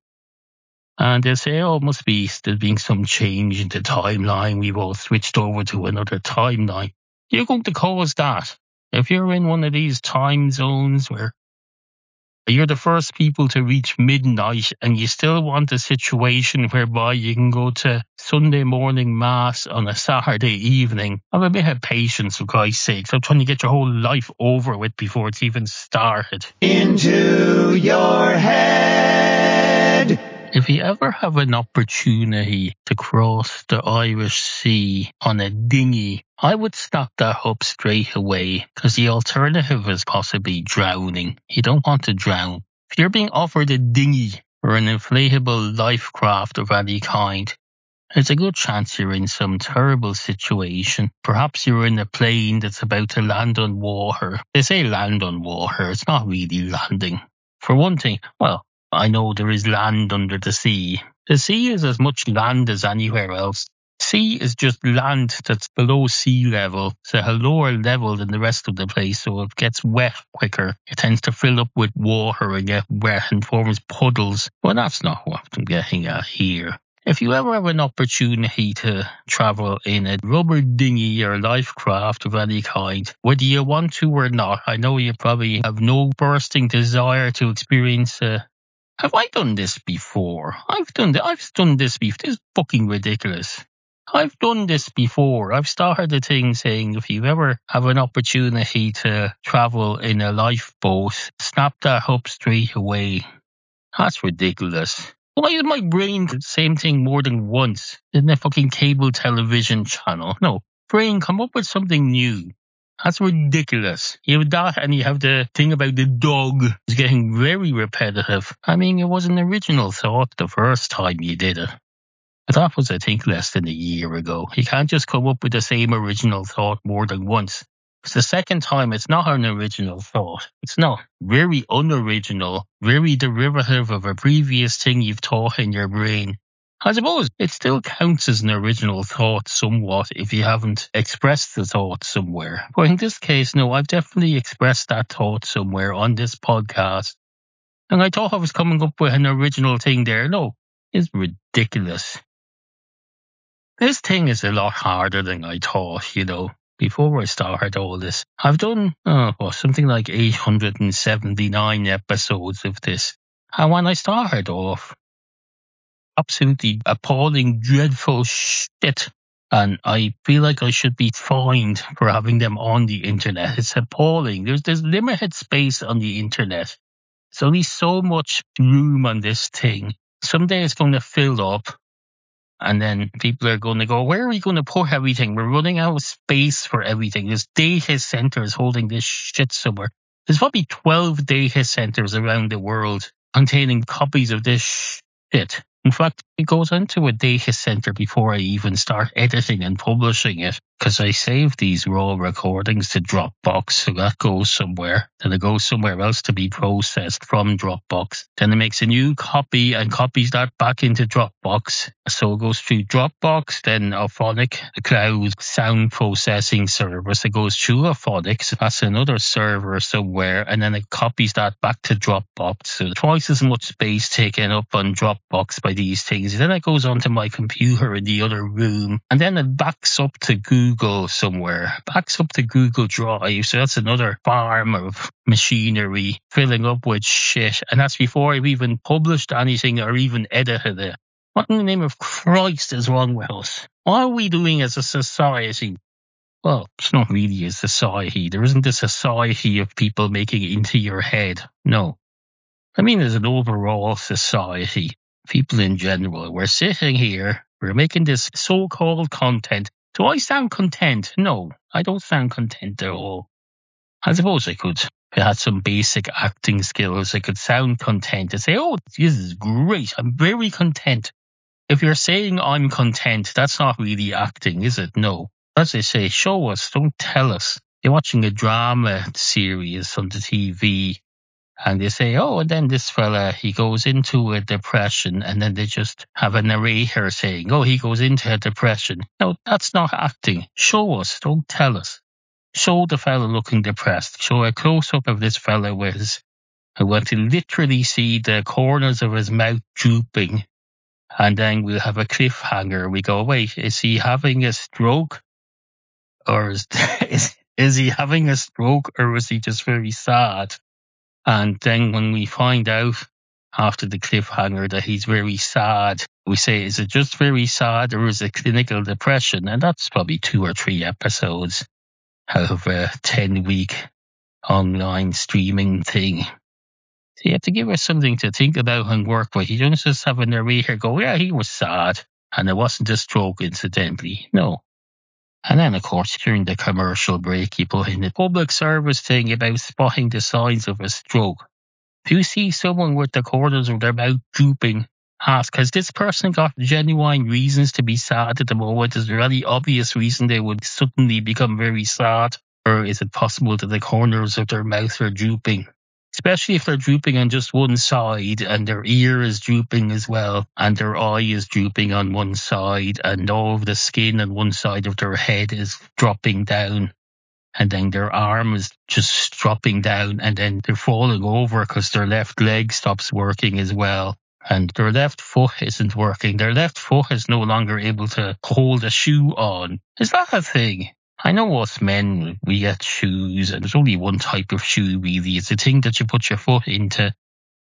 And they say, oh, it must be there's been some change in the timeline. We've all switched over to another timeline. You're going to cause that. If you're in one of these time zones where you're the first people to reach midnight and you still want a situation whereby you can go to Sunday morning Mass on a Saturday evening, have a bit of patience, for Christ's sake. Stop trying to get your whole life over with before it's even started. Into your head. If you ever have an opportunity to cross the Irish Sea on a dinghy, I would snap that up straight away, because the alternative is possibly drowning. You don't want to drown. If you're being offered a dinghy or an inflatable life craft of any kind, there's a good chance you're in some terrible situation. Perhaps you're in a plane that's about to land on water. They say land on water. It's not really landing. For one thing, well, I know there is land under the sea. The sea is as much land as anywhere else. Sea is just land that's below sea level. It's a lower level than the rest of the place, so it gets wet quicker. It tends to fill up with water and get wet and forms puddles. Well, that's not what I'm getting at here. If you ever have an opportunity to travel in a rubber dinghy or life craft of any kind, whether you want to or not, I know you probably have no bursting desire to experience a Have I done this before? I've done th- I've done this before. This is fucking ridiculous. I've done this before. I've started a thing saying if you ever have an opportunity to travel in a lifeboat, snap that up straight away. That's ridiculous. Why did my brain do the same thing more than once in a fucking cable television channel? No, brain, come up with something new. That's ridiculous. You have that and you have the thing about the dog. It's getting very repetitive. I mean, it was an original thought the first time you did it. But that was, I think, less than a year ago. You can't just come up with the same original thought more than once. It's the second time, it's not an original thought. It's not. Very unoriginal, very derivative of a previous thing you've thought in your brain. I suppose it still counts as an original thought somewhat if you haven't expressed the thought somewhere. But in this case, no, I've definitely expressed that thought somewhere on this podcast. And I thought I was coming up with an original thing there. No, it's ridiculous. This thing is a lot harder than I thought, you know. Before I started all this, I've done oh, well, something like eight hundred seventy-nine episodes of this. And when I started off, absolutely appalling, dreadful shit. And I feel like I should be fined for having them on the internet. It's appalling. There's, there's limited space on the internet. There's only so much room on this thing. Someday it's going to fill up. And then people are going to go, where are we going to put everything? We're running out of space for everything. There's data centers holding this shit somewhere. There's probably twelve data centers around the world containing copies of this shit. In fact, it goes into a data center before I even start editing and publishing it, because I save these raw recordings to Dropbox, so that goes somewhere. Then it goes somewhere else to be processed from Dropbox. Then it makes a new copy and copies that back into Dropbox. So it goes through Dropbox, then Auphonic, the cloud sound processing service. It goes through Auphonic, so that's another server somewhere, and then it copies that back to Dropbox. So twice as much space taken up on Dropbox by these things. Then it goes onto my computer in the other room, and then it backs up to Google somewhere, backs up to Google Drive. So that's another farm of machinery filling up with shit, and that's before I've even published anything or even edited it. What in the name of Christ is wrong with us? What are we doing as a society? Well, it's not really a society. There isn't a society of people making it into your head. No. I mean, as an overall society, people in general, we're sitting here, we're making this so-called content. Do I sound content? No, I don't sound content at all. I suppose I could. If I had some basic acting skills, I could sound content and say, oh, this is great. I'm very content. If you're saying I'm content, that's not really acting, is it? No. As they say, show us, don't tell us. You're watching a drama series on the T V, and they say, oh, and then this fella, he goes into a depression, and then they just have a narrator saying, oh, he goes into a depression. No, that's not acting. Show us, don't tell us. Show the fella looking depressed. Show a close-up of this fella with his, I want to literally see the corners of his mouth drooping. And then we'll have a cliffhanger. We go, wait, is he having a stroke? Or is, is, is he having a stroke, or is he just very sad? And then when we find out after the cliffhanger that he's very sad, we say, is it just very sad, or is it clinical depression? And that's probably two or three episodes out of a ten-week online streaming thing. So you have to give us something to think about and work with. You don't just have a narrator go, yeah, he was sad, and it wasn't a stroke incidentally. No. And then, of course, during the commercial break, you put in the public service thing about spotting the signs of a stroke. If you see someone with the corners of their mouth drooping, ask, has this person got genuine reasons to be sad at the moment? Is there any obvious reason they would suddenly become very sad? Or is it possible that the corners of their mouth are drooping? Especially if they're drooping on just one side and their ear is drooping as well and their eye is drooping on one side and all of the skin on one side of their head is dropping down and then their arm is just dropping down and then they're falling over because their left leg stops working as well and their left foot isn't working. Their left foot is no longer able to hold a shoe on. Is that a thing? I know us men, we get shoes, and there's only one type of shoe really. It's a thing that you put your foot into,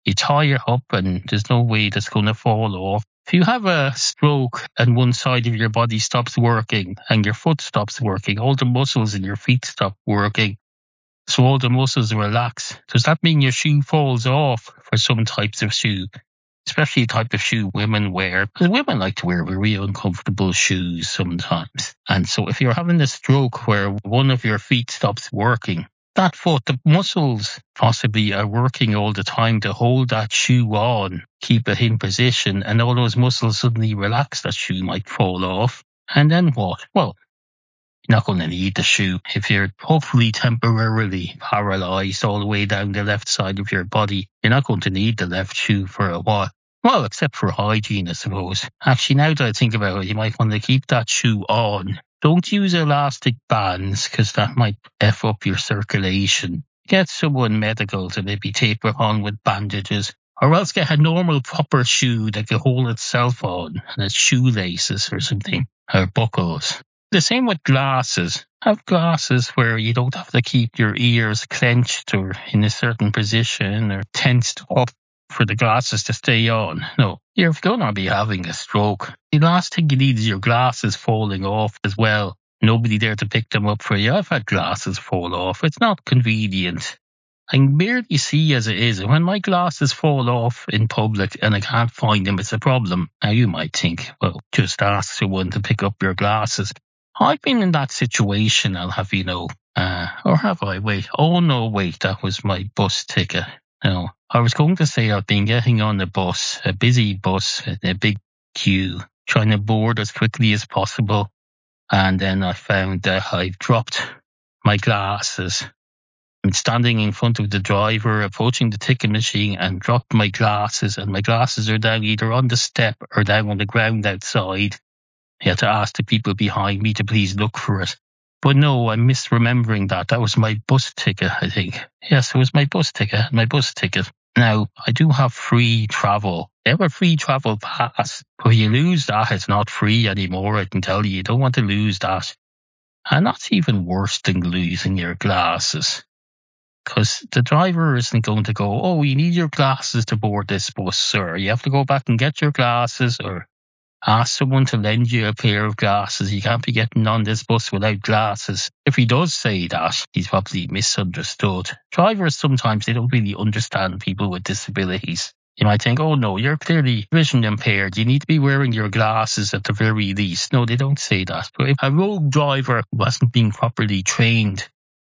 You tie it up and there's no way that's going to fall off. If you have a stroke and one side of your body stops working and your foot stops working, all the muscles in your feet stop working, so all the muscles relax. Does that mean your shoe falls off for some types of shoe? Especially the type of shoe women wear. Because women like to wear very uncomfortable shoes sometimes. And so if you're having a stroke where one of your feet stops working, that foot, the muscles possibly are working all the time to hold that shoe on, keep it in position, and all those muscles suddenly relax, that shoe might fall off. And then what? Well, you're not going to need the shoe if you're hopefully temporarily paralyzed all the way down the left side of your body. You're not going to need the left shoe for a while. Well, except for hygiene, I suppose. Actually, now that I think about it, you might want to keep that shoe on. Don't use elastic bands, because that might F up your circulation. Get someone medical to maybe tape it on with bandages. Or else get a normal proper shoe that can hold itself on, and it's shoelaces or something, or buckles. The same with glasses. Have glasses where you don't have to keep your ears clenched or in a certain position or tensed up for the glasses to stay on. No, you're going to be having a stroke. The last thing you need is your glasses falling off as well. Nobody there to pick them up for you. I've had glasses fall off. It's not convenient. I can barely see as it is. And when my glasses fall off in public and I can't find them, it's a problem. Now you might think, well, just ask someone to pick up your glasses. I've been in that situation, I'll have you know. Uh, or have I? Wait. Oh, no, wait. That was my bus ticket. No, I was going to say I've been getting on the bus, a busy bus, a big queue, trying to board as quickly as possible. And then I found that I've dropped my glasses. I'm standing in front of the driver, approaching the ticket machine, and dropped my glasses. And my glasses are down either on the step or down on the ground outside. I had to ask the people behind me to please look for it. But no, I'm misremembering that. That was my bus ticket, I think. Yes, it was my bus ticket, my bus ticket. Now, I do have free travel. I have a free travel pass. But if you lose that, it's not free anymore, I can tell you. You don't want to lose that. And that's even worse than losing your glasses. Because the driver isn't going to go, oh, you need your glasses to board this bus, sir. You have to go back and get your glasses or ask someone to lend you a pair of glasses. You can't be getting on this bus without glasses. If he does say that, he's probably misunderstood. Drivers, sometimes they don't really understand people with disabilities. You might think, oh no, you're clearly vision impaired. You need to be wearing your glasses at the very least. No, they don't say that. But if a rogue driver who hasn't been properly trained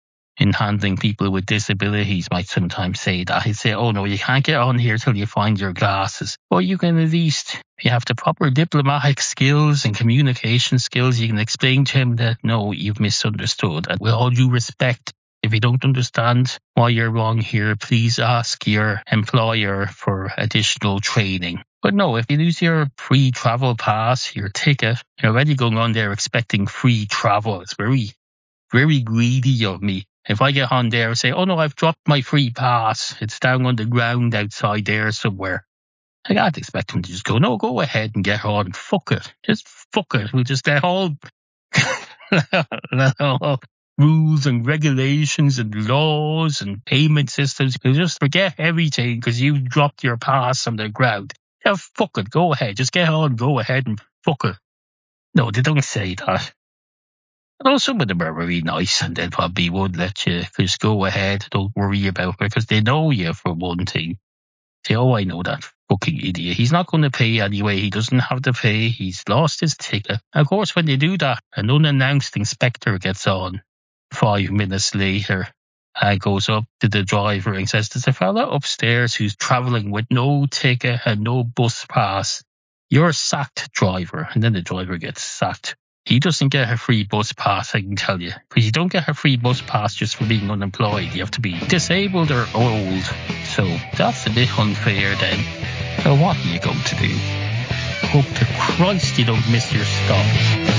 in handling people with disabilities might sometimes say that. He'd say, oh no, you can't get on here till you find your glasses. Or you can at least, if you have the proper diplomatic skills and communication skills, you can explain to him that, no, you've misunderstood. And with all due respect, if you don't understand why you're wrong here, please ask your employer for additional training. But no, if you lose your free travel pass, your ticket, you're already going on there expecting free travel. It's very, very greedy of me. If I get on there and say, oh no, I've dropped my free pass, it's down on the ground outside there somewhere, I can't expect them to just go, no, go ahead and get on. Fuck it. Just fuck it. We'll just let all, let all rules and regulations and laws and payment systems, we'll just forget everything because you dropped your pass on the ground. Yeah, fuck it. Go ahead. Just get on. Go ahead and fuck it. No, they don't say that. Well, some of them are very nice and they probably would let you just go ahead. Don't worry about it because they know you for one thing. Say, oh, I know that fucking idiot. He's not going to pay anyway. He doesn't have to pay. He's lost his ticket. Of course, when they do that, an unannounced inspector gets on five minutes later and goes up to the driver and says, there's a fella upstairs who's travelling with no ticket and no bus pass. You're sacked, driver. And then the driver gets sacked. He doesn't get a free bus pass, I can tell you. Because you don't get a free bus pass just for being unemployed. You have to be disabled or old. So that's a bit unfair then. So what are you going to do? Hope to Christ you don't miss your stop.